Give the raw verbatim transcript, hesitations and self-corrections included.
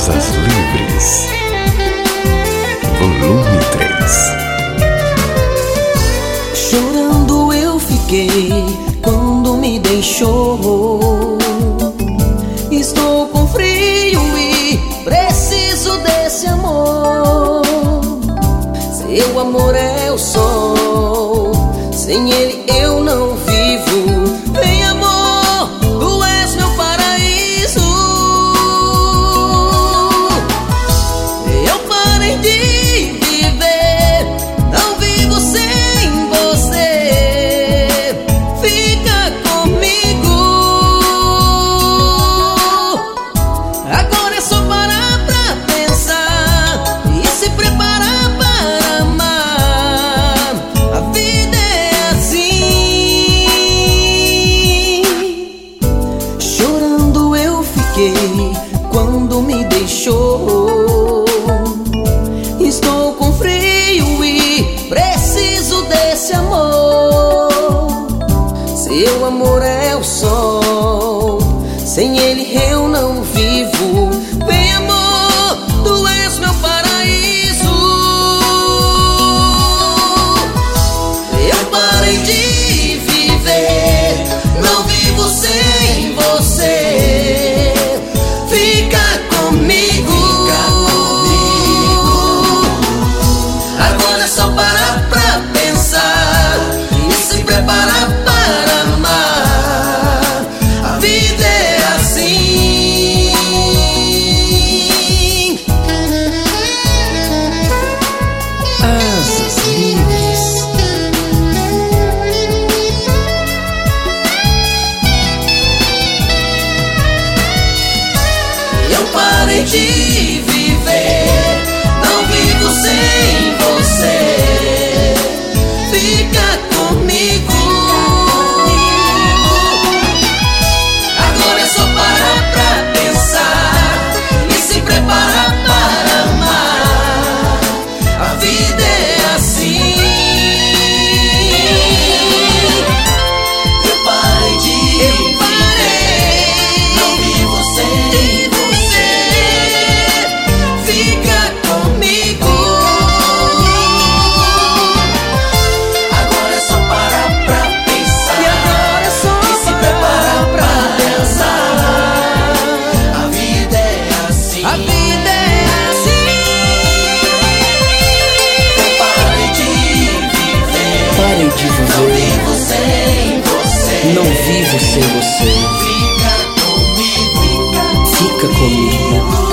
Asas Livres, volume três. Chorando eu fiquei quando me deixou. Estou com frio e preciso desse amor. Seu amor é o sol, sem ele eu não vivo. Vem amor, tu és meu paraíso. Eu parei de viver, não vivo sem você. Fica comigo. Agora é só parar pra pensar e se preparar para amar. A vida é assim. Chorando eu fiquei quando me deixou. Estou com frio e preciso desse amor. Seu amor é o sol, sem ele eu não vivo. Vem amor, tu és meu paraíso. Eu parei de viver, não vivo sem você. Fica comigo. Agora é só parar pra pensar e se preparar para amar. A vida é assim. Asas Livres. Eu parei de viver, não vivo sem você. Fica comigo. Agora é só parar pra pensar e se preparar para amar. A vida é assim. Eu parei de viver, não vivo sem você. Fica comigo. Agora é só parar pra pensar e agora é só e se preparar pra dançar. A vida é assim. A vida é assim. Eu parei de viver, Parei de não viver, vivo sem você. não vivo sem você. Fica comigo. Fica comigo.